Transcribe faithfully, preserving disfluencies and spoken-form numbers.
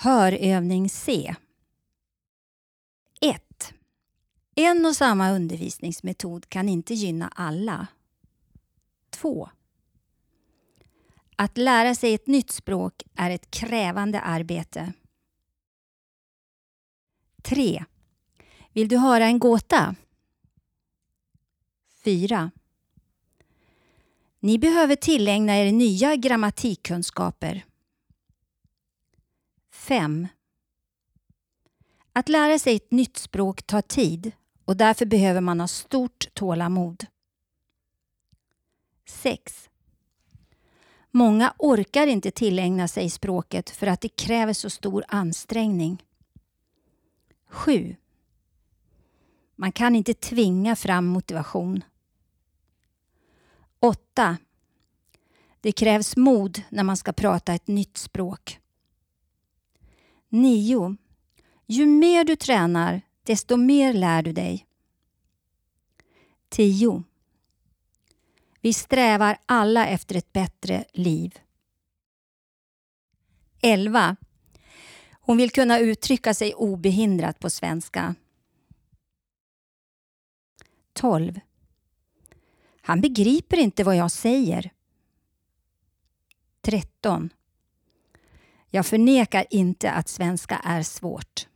Hörövning C. ett. En och samma undervisningsmetod kan inte gynna alla. två. Att lära sig ett nytt språk är ett krävande arbete. tre. Vill du höra en gåta? fyra. Ni behöver tillägna er nya grammatikkunskaper. fem. Att lära sig ett nytt språk tar tid och därför behöver man ha stort tålamod. sex. Många orkar inte tillägna sig språket för att det kräver så stor ansträngning. sju. Man kan inte tvinga fram motivation. åtta. Det krävs mod när man ska prata ett nytt språk. nio. Ju mer du tränar, desto mer lär du dig. tio. Vi strävar alla efter ett bättre liv. elva. Hon vill kunna uttrycka sig obehindrat på svenska. tolv. Han begriper inte vad jag säger. tretton. Jag förnekar inte att svenska är svårt.